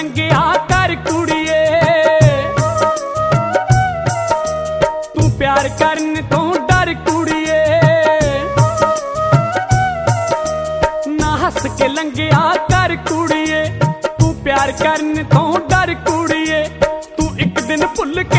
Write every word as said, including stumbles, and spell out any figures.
लंघिया कर कुड़िए, तू प्यार करन तो डर कुड़िए, ना हस के लंघिया कर कुड़िए, तू प्यार करन तो डर कुड़िए, तू एक दिन भुल के